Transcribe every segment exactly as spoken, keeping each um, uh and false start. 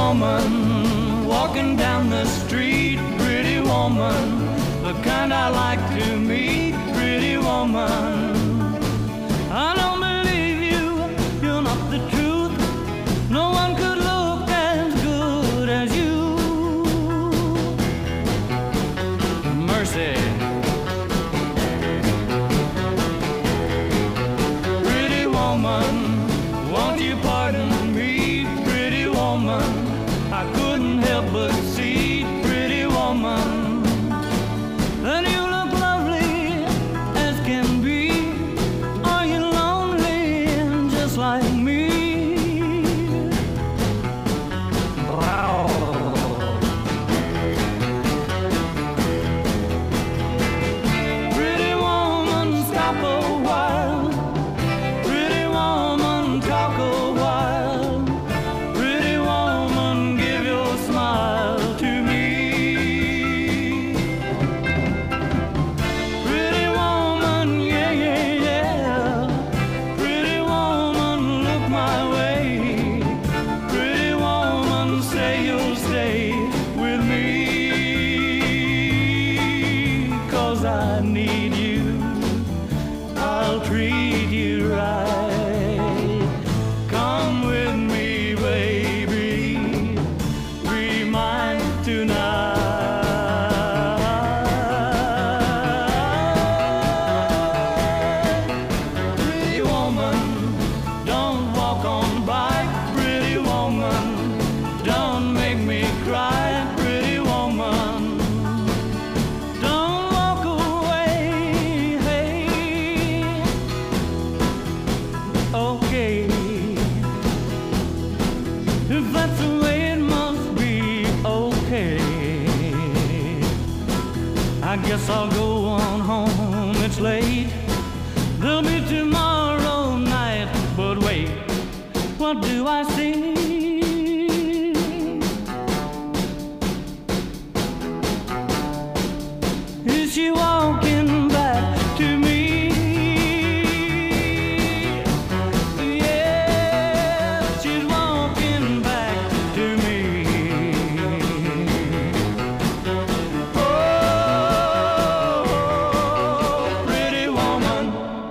woman walking down the street, pretty woman, the kind I like to meet, pretty woman. I don't believe you, you're not the truth. No one could look as good as you. Mercy. Pretty woman, won't you pardon me, pretty woman? I couldn't help but see, pretty woman, that you look lovely as can be. Are you lonely just like me? Pretty woman, stop a while. Pretty woman, talk a while. Pretty woman, give your smile to me. Pretty woman, yeah, yeah, yeah. Pretty woman, look my way. Pretty woman, say you'll stay with me. 'Cause I need you, I'll treat you right. Come with me, baby, be mine tonight. Pretty woman, don't walk on by. Pretty woman, don't make me cry. Pretty woman, don't walk away. Hey, okay, if that's the way it must be, okay. I guess I'll go on home, it's late. There'll be tomorrow night, but wait, what do I see? Is she walking back to me? Yeah, she's walking back to me. Oh, pretty woman.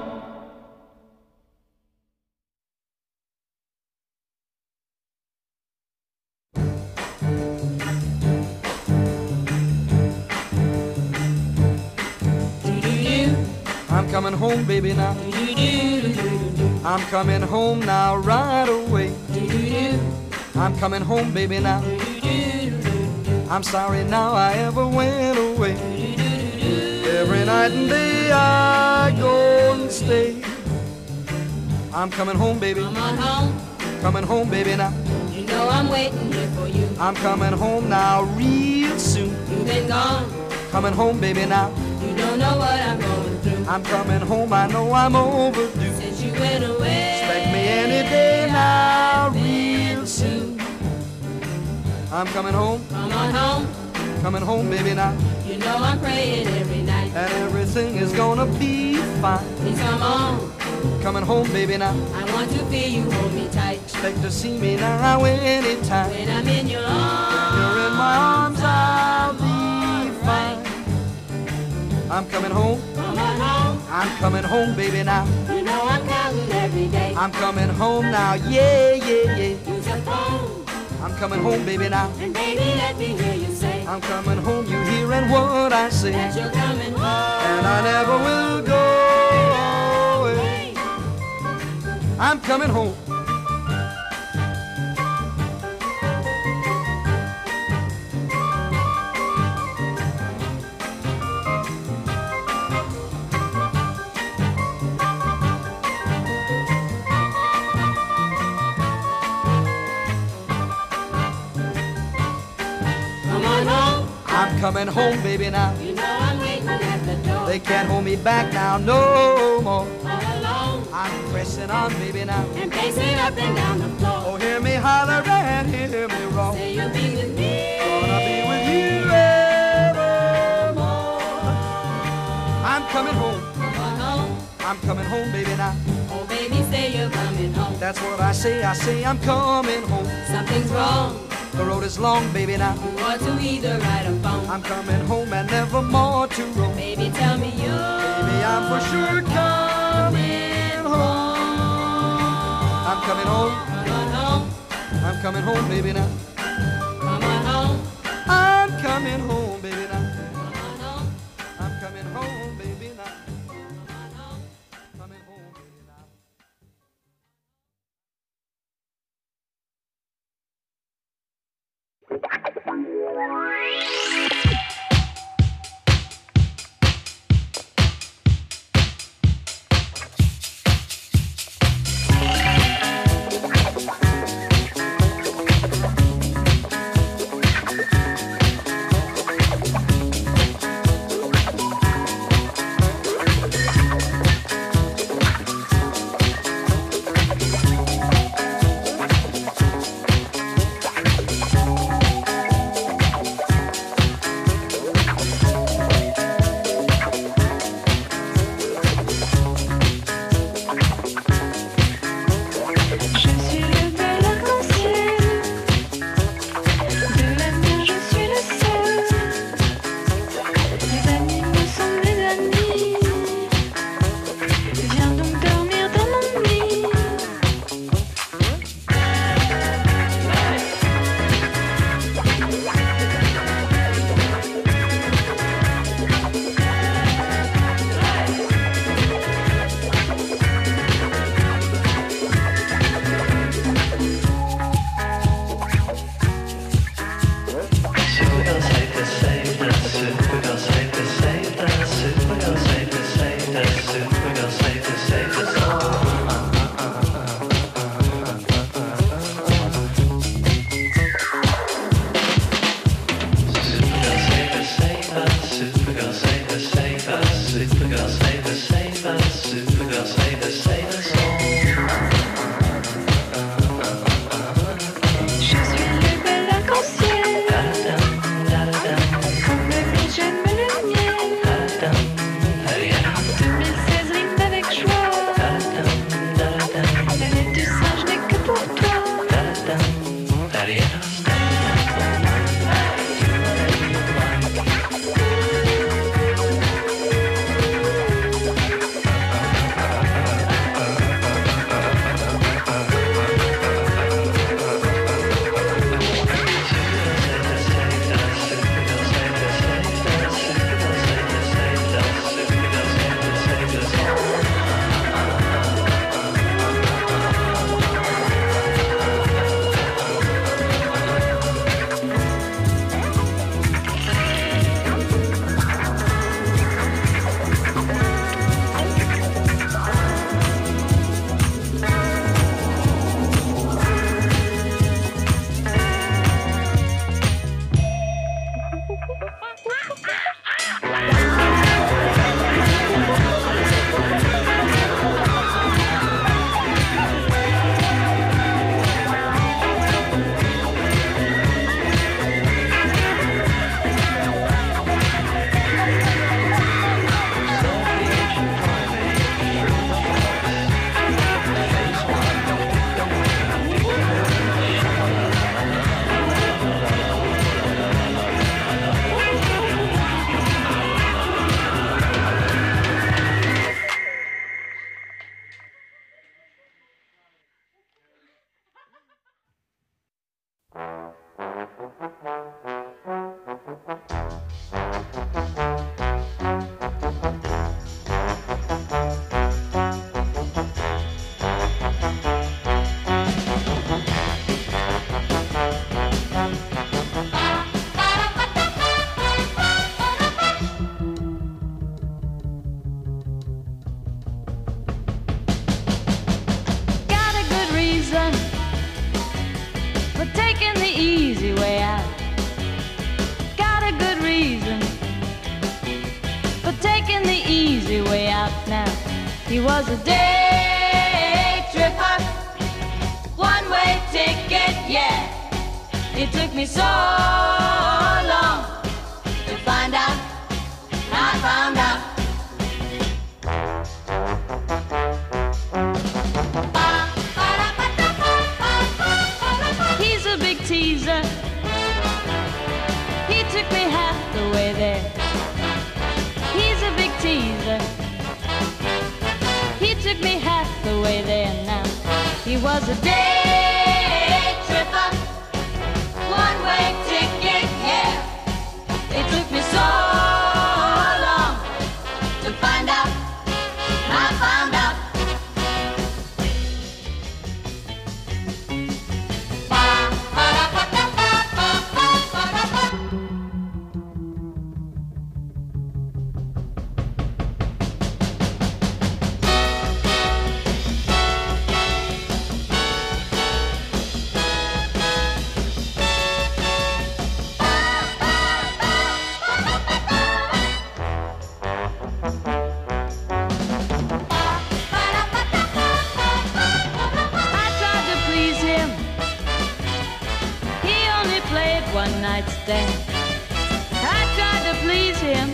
I'm coming home, baby, now. I'm coming home now, right away. I'm coming home, baby, now. I'm sorry now I ever went away. Every night and day I go and stay. I'm coming home, baby. Come on home, Coming home, baby, now. you know I'm waiting here for you. I'm coming home now, real soon. You've been gone, Coming home, baby, now. you don't know what I'm going through. I'm coming home, I know I'm overdue. Since you went away, Expect me any day now, real soon. I'm coming home, come on home, coming home, baby, now. you know I'm praying every night. And everything is gonna be fine. Please come on, Coming home, baby, now. I want to feel you hold me tight. Expect to see me now anytime. When I'm in your arms, You're in my arms, I'll be fine. I'm coming home, come on home, I'm coming home, baby, now. you know I'm counting every day. I'm coming home now, yeah, yeah, yeah. Use your phone, I'm coming home, baby, now. and baby let me hear you say I'm coming home, you hearing what I say. that you're coming home. And I never will go away. I'm coming home. Come on home, I'm coming home, baby, now. you know I'm waiting at the door. They can't hold me back now, no more. All alone, I'm pressing on, baby, now. and pacing up and down the floor. Oh, hear me holler and hear me roar. Say you'll be with me. Gonna be with you evermore. I'm coming home. Come on home, I'm coming home, baby, now. oh baby, say you're coming home. That's what I say. I say I'm coming home. Something's wrong, The road is long, baby, now. Or to either ride or phone. I'm coming home and never more to roam. Baby, tell me you. Baby, I'm for sure coming home. I'm coming home. Come on home. I'm coming home, baby, now. Come on home. I'm coming home, baby, now. Come on home. I'm coming home, baby, now. Come on home. Coming home, baby, now. He was a day tripper, one-way ticket, yeah. It took me so long to find out, I found out. He's a big teaser, the way they announced he was a day tripper, one-way ticket, yeah. It took me so long to find out, I found out. One night stand. I tried to please him.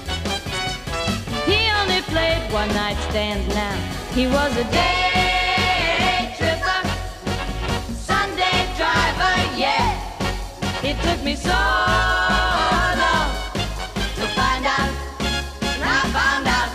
He only played one night stands now. He was a day tripper, Sunday driver, yeah. It took me so long to find out, and I found out.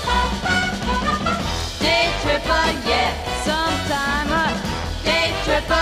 Day tripper,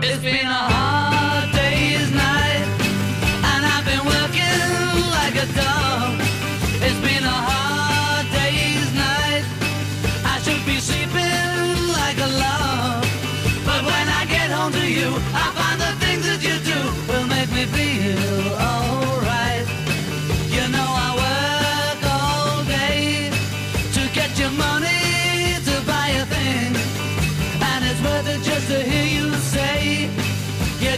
It's been a hard day's night, and I've been working like a dog. It's been a hard day's night, I should be sleeping like a log. But when I get home to you, I find the things that you do will make me feel alright. You know I work all day to get your money to buy a thing, and it's worth it just to hear you say you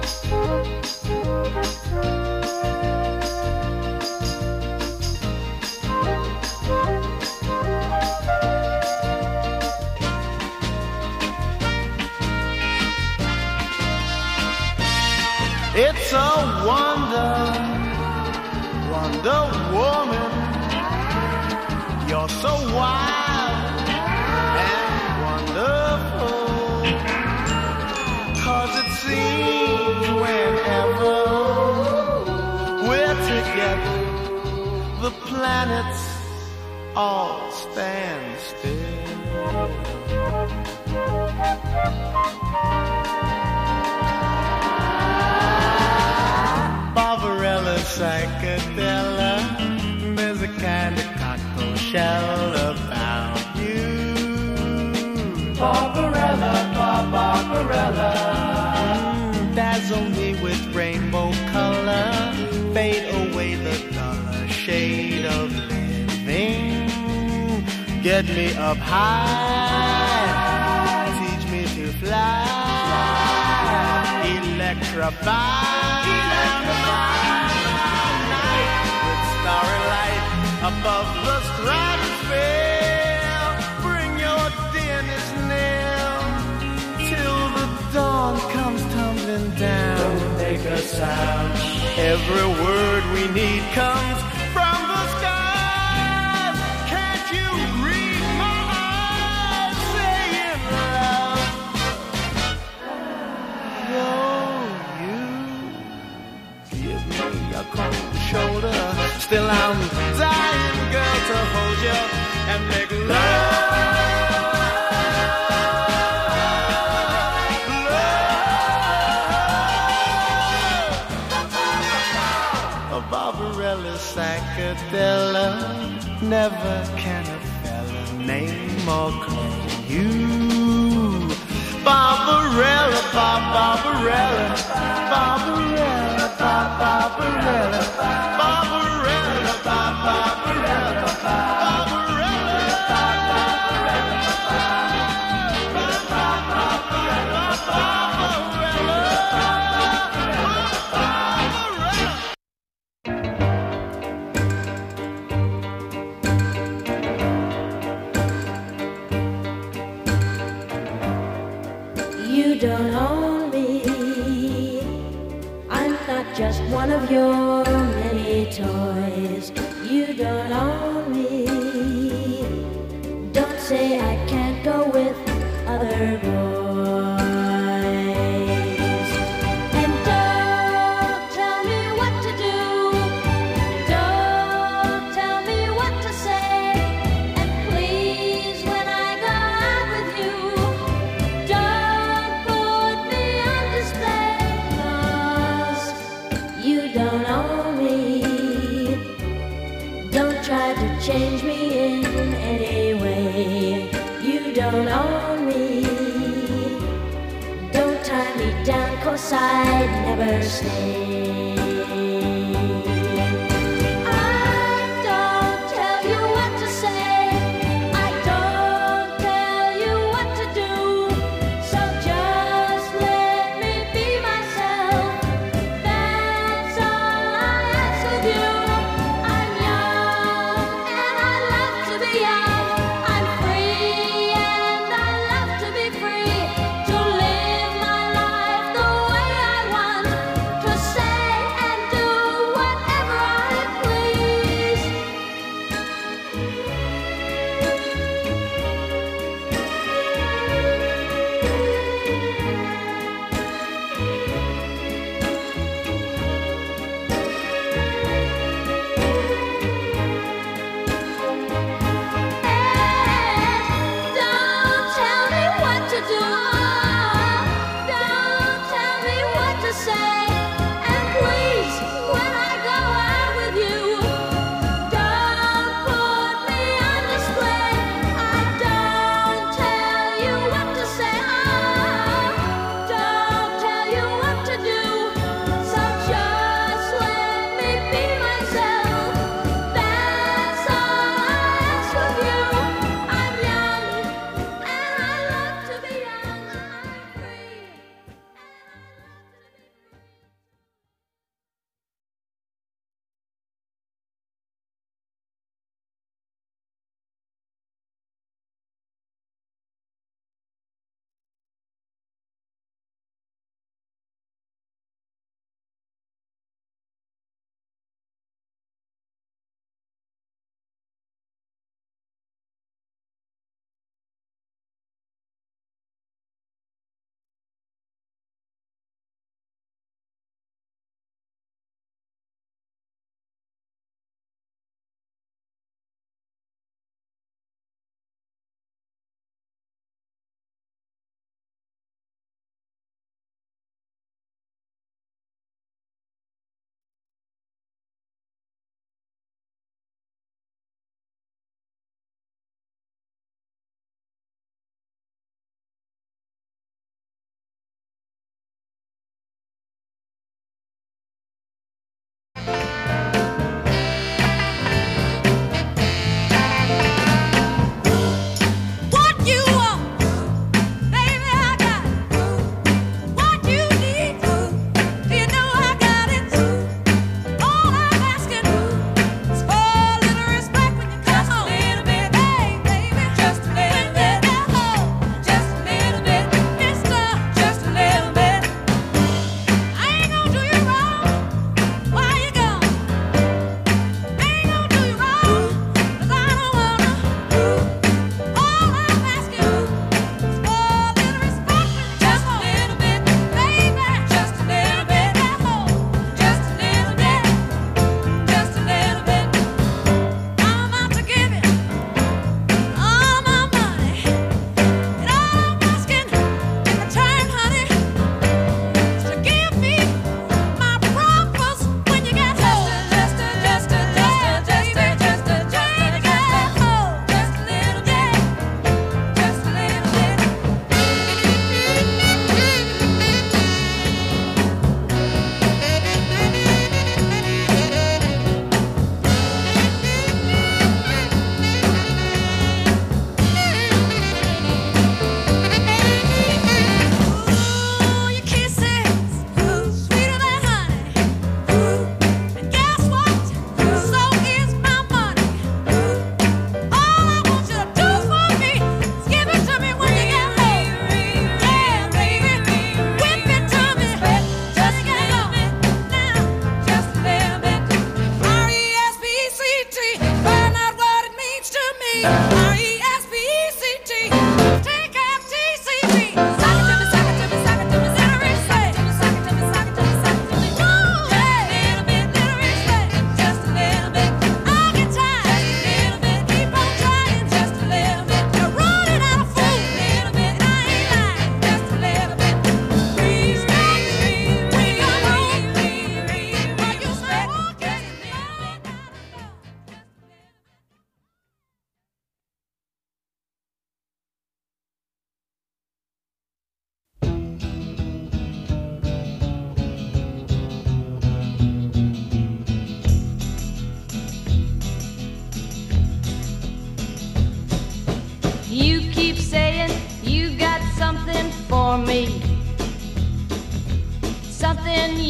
It's a wonder, Wonder Woman. You're so wild and wonderful. 'Cause it seems whenever we're together, the planets all stand still. Barbarella psychedelic, there's a kind of cocktail shell about you. Barbarella, bar Barbarella, mm, dazzle me with rainbow color, fade away the duller shade of living. Get me up high, teach me to fly, electrify. Starry light above the stratosphere. Bring your dearness near till the dawn comes tumbling down. Don't make a sound. Every word we need comes from the skies. Can't you read my eyes saying love? Though you give me a cold shoulder, still I'm dying, girl, to hold you and make love. Love. A Barbarella psychedelic, never can a fella name or claim you. Barbarella, Bar Barbarella, Barbarella, Bar Barbarella, Barbarella, Bar Barbarella, Barbarella, Bar You don't own me. I'm not just one of your many toys. You don't own me. Don't say I can't go with other boys. And don't tell me what to do. Don't tell me what to say. And please, when I go out with you, don't put me on display. 'Cause you don't own me. Don't try to change me in any way. You don't own me. Don't tie me down, 'cause I'd never stay. I don't tell you what to say. I don't tell you what to do. So just let me be myself. That's all I ask of you. I'm young and I love to be young. I'm free and I love to be free. To live my life the way I want. To say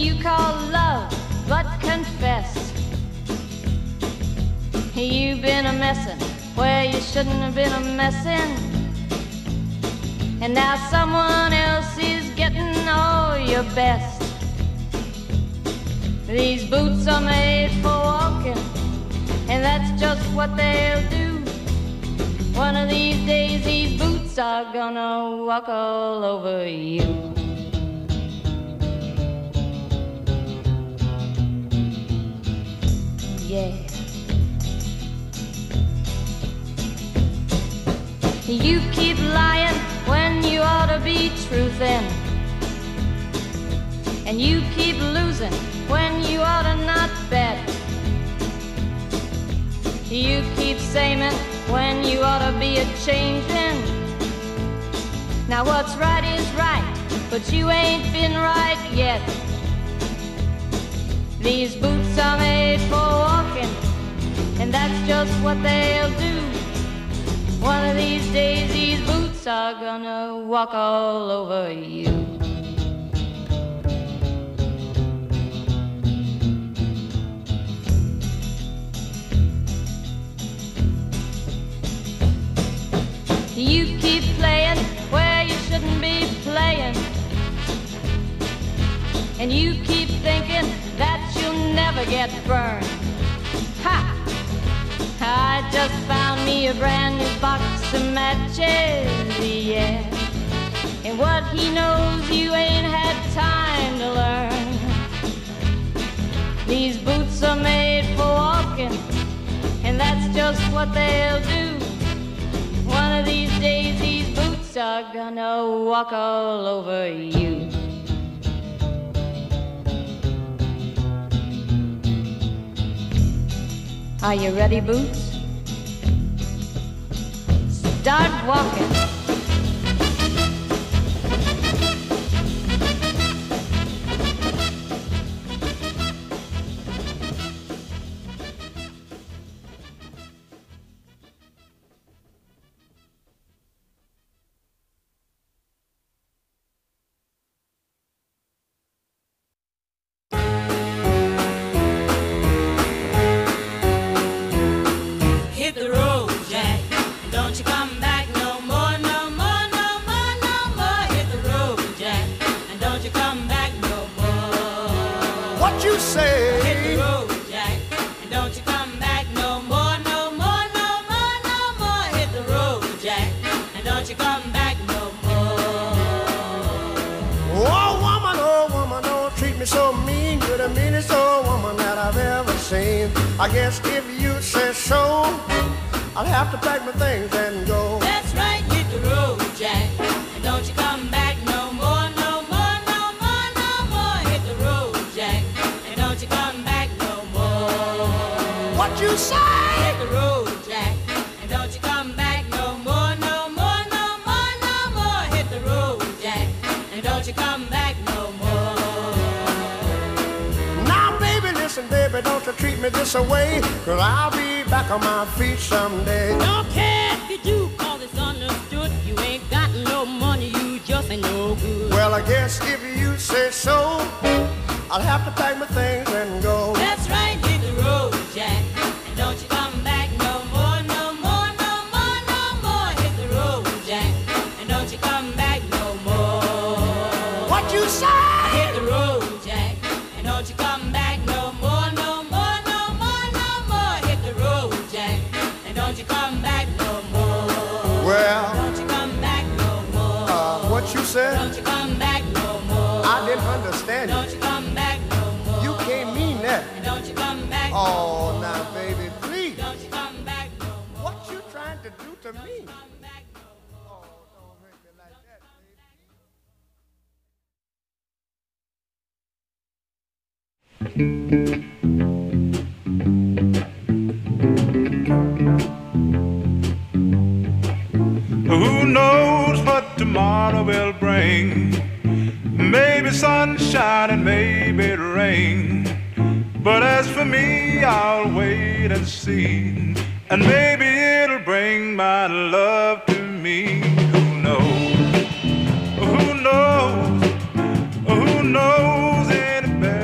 you call love, but confess you've been a messin' where you shouldn't have been a messin', and now someone else is getting all your best. These boots are made for walking, and that's just what they'll do. One of these days these boots are gonna walk all over you. Yeah. You keep lying when you ought to be truthin', and you keep losing when you ought to not bet. You keep saying when you ought to be a changin'. Now what's right is right, but you ain't been right yet. These boots are made for walking, and that's just what they'll do. One of these days these boots are gonna walk all over you. You keep playing where you shouldn't be playing, and you keep thinking that you'll never get burned. Ha! I just found me a brand new box of matches, yeah. And what he knows you ain't had time to learn. These boots are made for walking, and that's just what they'll do. One of these days these boots are gonna walk all over you. Are you ready, Boots? Start walking. I guess if you say so, I'll have to pack my things and go. That's right, hit the road, Jack, and don't you come back no more, no more, no more, no more. Hit the road, Jack, and don't you come back no more. What you say? Hit the road, Jack, and don't you come back no more, no more, no more, no more. Hit the road, Jack, and don't you come back no more. Now, baby, listen, baby, don't you treat me this way, 'cause I'll be back on my feet someday. Don't care if you do, 'cause it's understood. You ain't got no money, you just ain't no good. Well, I guess if you say so, I'll have to pack my things and go. That's right, hit the road, Jack, and don't you come back no more, no more, no more, no more. Hit the road, Jack, and don't you come back no more. What you say? Hit the road, Jack, and don't you come back no more, no more, no more, no more. Hit the road, Jack, and don't you come back no more. Well, don't you come back no more. Uh, what you said? Don't you come back no more. I didn't understand Don't you come back no more. You can't mean that. And don't you come back no Oh, more. now, baby, please. Don't you come back no more. What you trying to do to me? Come back no more. Oh, don't hurt me like that, baby. Who knows what tomorrow will bring? Maybe sunshine and maybe rain. But as for me, I'll wait and see. And maybe it'll bring my love to me. Who knows? Who knows? Who knows any better?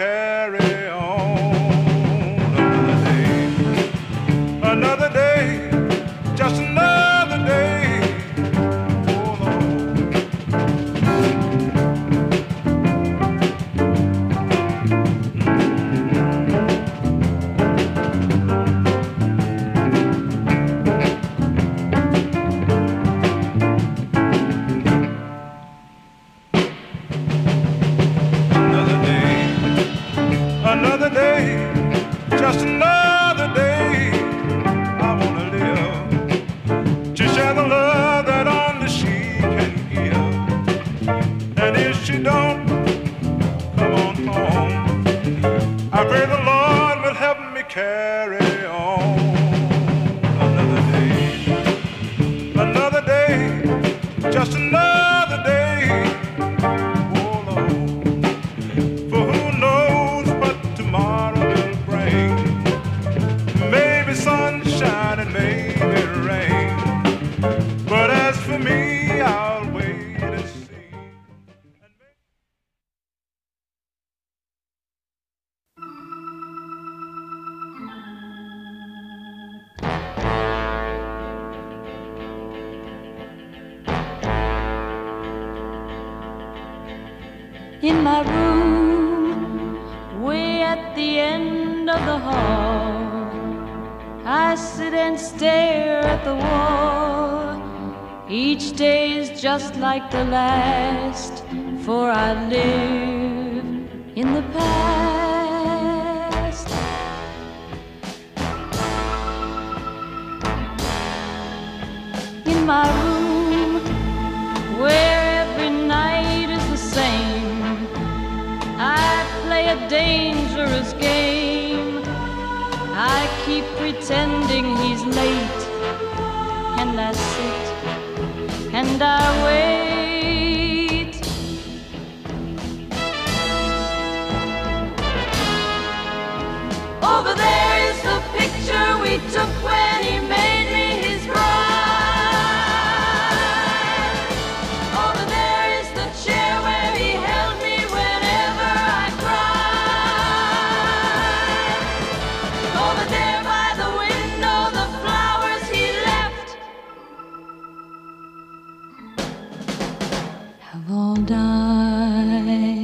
carry on. Another day, another day, just another day. Oh Lord. Another day, just another day. I wanna live to share the love that only she can give. And if she don't come on home, I pray the Lord will help me carry on. Another day, another day, just another day. Sunshine and maybe rain, but as for me, I'll wait and see. In my room, way at the end of the hall, I sit and stare at the wall. Each day is just like the last, for I live in the past. In my room, where every night is the same, I play a dangerous game. I keep pretending he's late, and I sit and I wait. Over there is the picture we took when he made me his bride. Over there is the chair where he held me whenever I cried. Over there by the window, the flowers he left have all died.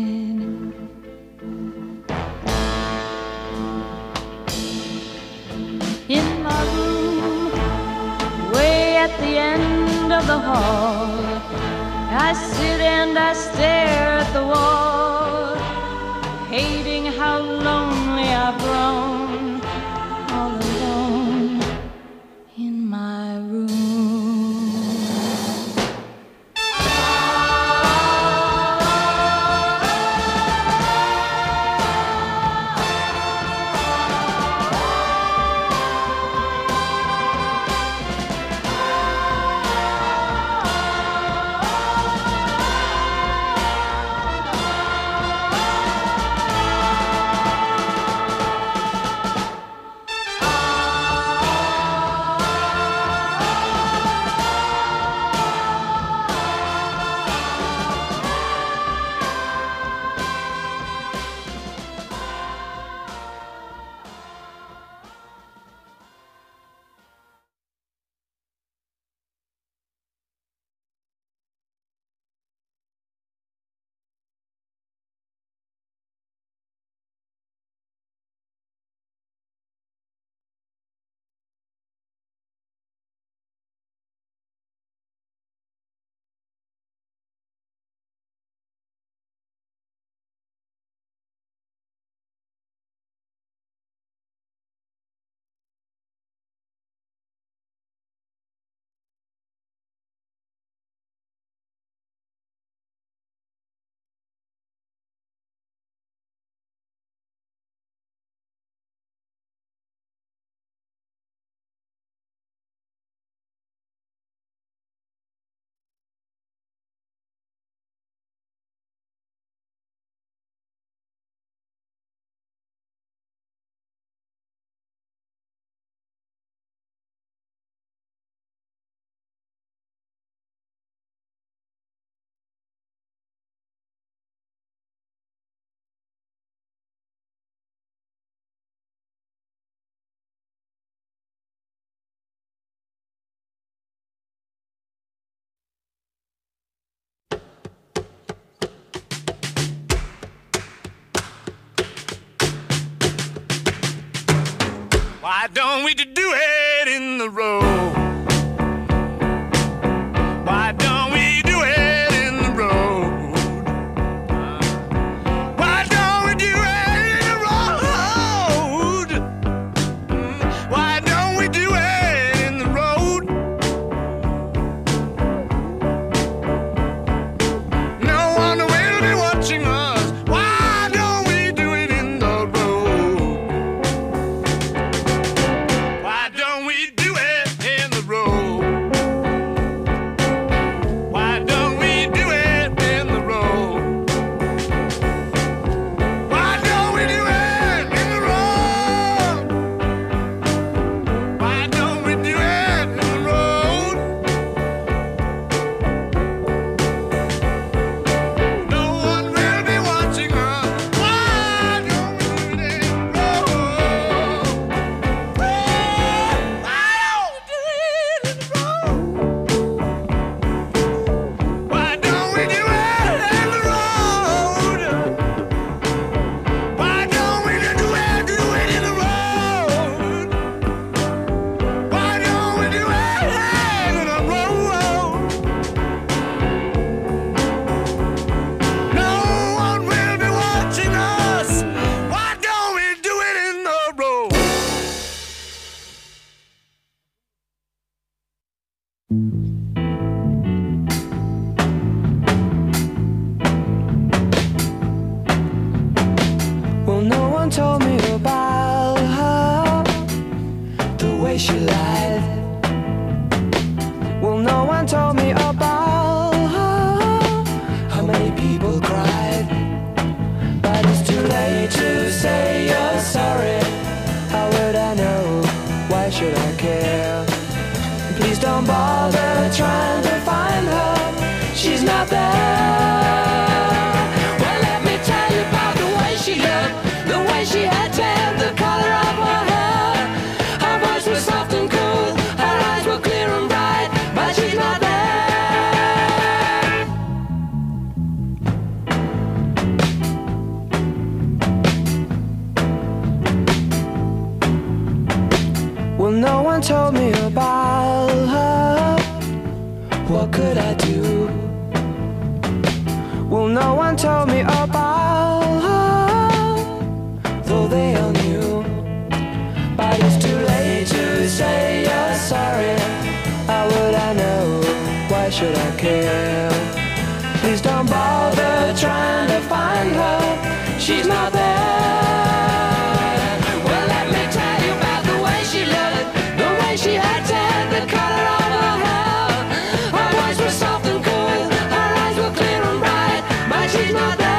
In my room, way at the end of the hall, I sit and I stare at the wall, hating how lonely I've grown, all alone in my room. Why don't we do it in the road? Why don't we do it in the road? Why don't we do it in the road? Why don't we do it in the road? No one will be watching us. Why don't we do it in the road? Why don't we do it in the road? Why don't we do it in the road? Why don't we do it in the road? Why don't we do it in the road? No one will be watching us. Why don't we do it in the road? Why don't we do it in the road? Why don't we do it in the road? Why don't we do it, do it in the road? Why don't we do it in the road? No one will be watching us. Why don't we do it in the road? Well, no one told me about her, the way she lied. Well, no one told me about her, how many people cried. But it's too late to say you're sorry. How would I know? Why should I care? Please don't bother trying to find her. She's not there. Well, let me tell you about the way she looked, the way she had tan, the color of her hair. Her voice was soft and cool, her eyes were clear and bright, but she's not there. Well, no one told me about her. What could I do? Well, no one told me about her, though they all knew. But it's too late to say you're sorry. How would I know? Why should I care? Please don't bother trying to find her. She's not there. Well, let me tell you about the way she looked, the way she had tan, the color of her hair. Her voice was soft and cool, her eyes were clear and bright, but she's not there.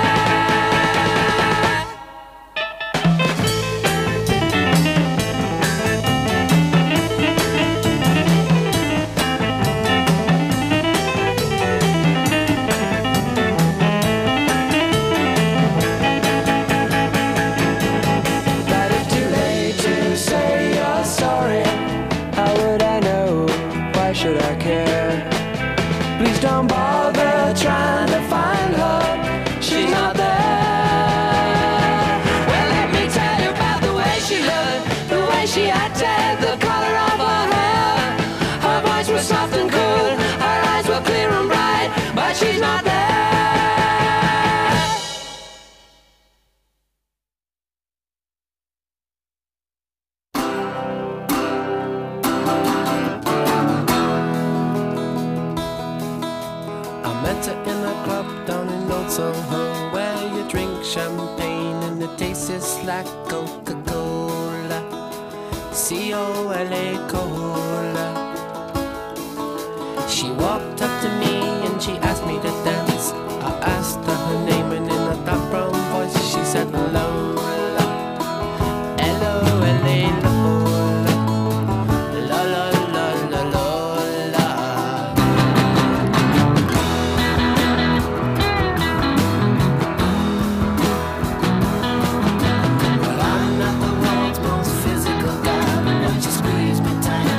But it's too late to say you're sorry. How would I know? Why should I care? Please don't bother trying to find her. She's not there. Well, let me tell you about the way she looked, the way she had tan, the color of her hair. Her voice was soft and cool, her eyes were clear and bright, but she's not there. I met her in a club down in Old Soho, where you drink champagne and it tastes like Coca-Cola, C O L A Cola. She walked up to me and she asked me to dance. I asked her her name and in a dark brown voice she said Lola, L O L A Lola, la la la la Lola. Well, I'm not the world's most physical guy, but you squeeze me tight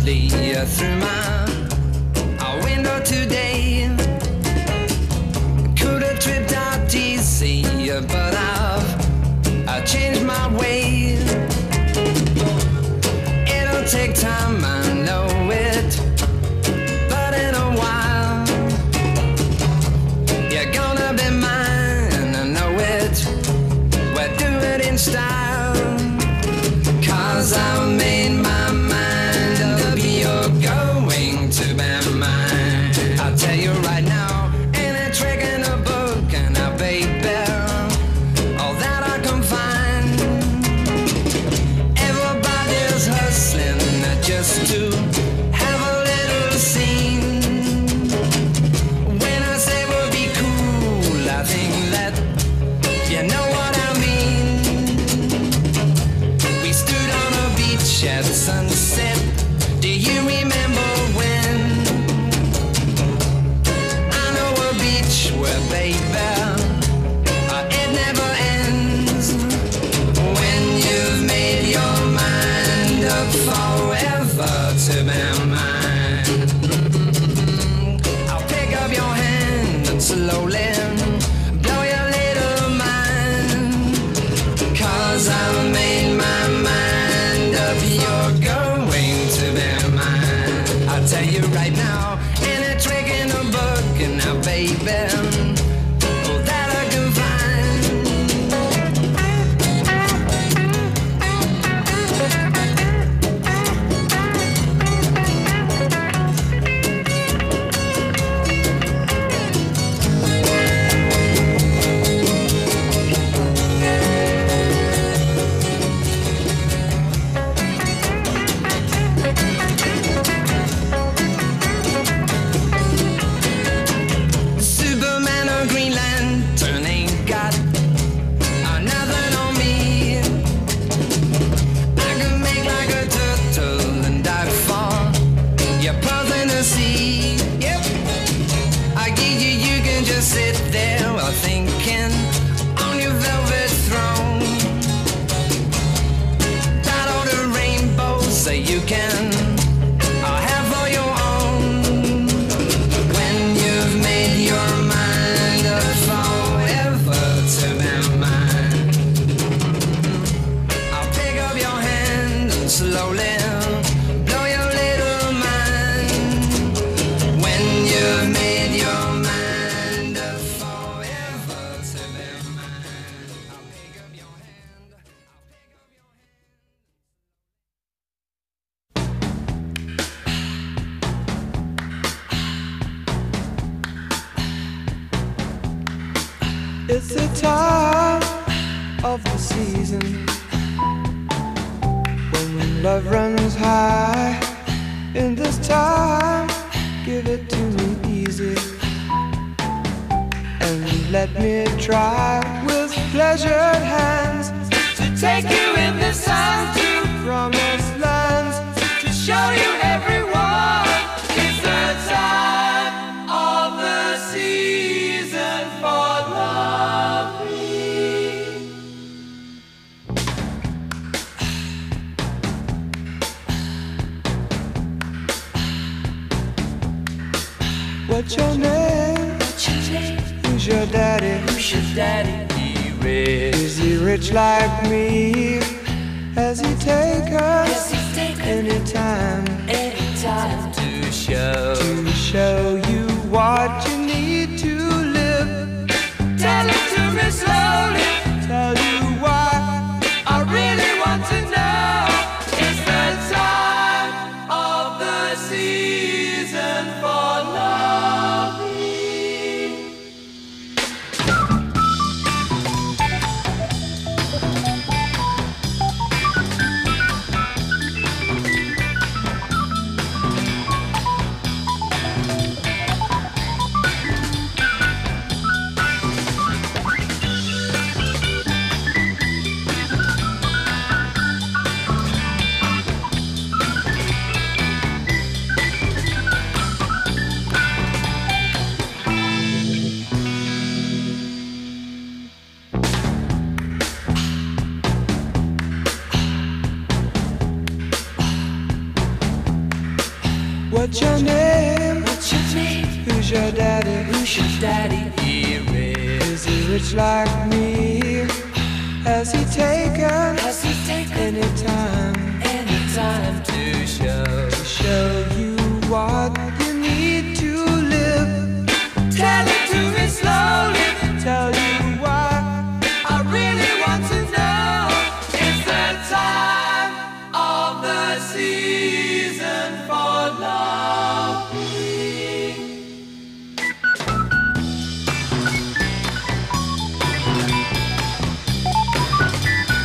softly through my window today. Could have tripped out easy, but I've I changed my way. It'll take time, I know it, but in a while you're gonna be mine, I know it. We'll do it in style, 'cause I've made my mind up, you're going to be mine. I'll tell you right now, ain't a trick in a book, and a baby, all that I can find. Everybody's hustling just to have a little scene. When I say we'll be cool, I think that you know what I mean. We stood on a beach at sunset. Do you remember when? I know a beach where, baby, uh, it never ends. When you've made your mind up forever to be mine, I'll pick up your hand and slowly blow your little mind. 'Cause I've made my mind up, you're going to be mine. I'll tell you right now, ain't a trick in a book, and now, baby, all that I can find. Superman or Green Lantern ain't got uh, nothing on me. I can make like a turtle and dive for your pearls in the sea. Yep, I give you, you can just sit there while thinking on your velvet throne. That all the rainbows so you can uh, have all your own. When you've made your mind up forever to be mine, I'll pick up your hand and slowly blow your little mind. When you've made your mind up forever to be mine, I'll pick up your hand. I'll pick up your hand. It's the time of the season when love runs high. In this time, give it to me easy and let me try with pleasured hands to take you in the sun to promised lands, to show you everyone. It's the time of the season for loving. What's your name? Who's your daddy? Who's your daddy? He rich. Is he rich like me? Has he take us anytime? Anytime to show to show you what you need to live. Tell it to me slowly. Tell you why I really want to know. It's the time of the season for loving. What's your name? What's your name? Who's your daddy? Who's your daddy? He rich. Is he rich like me? Has he taken? Has he taken any time? any time to show?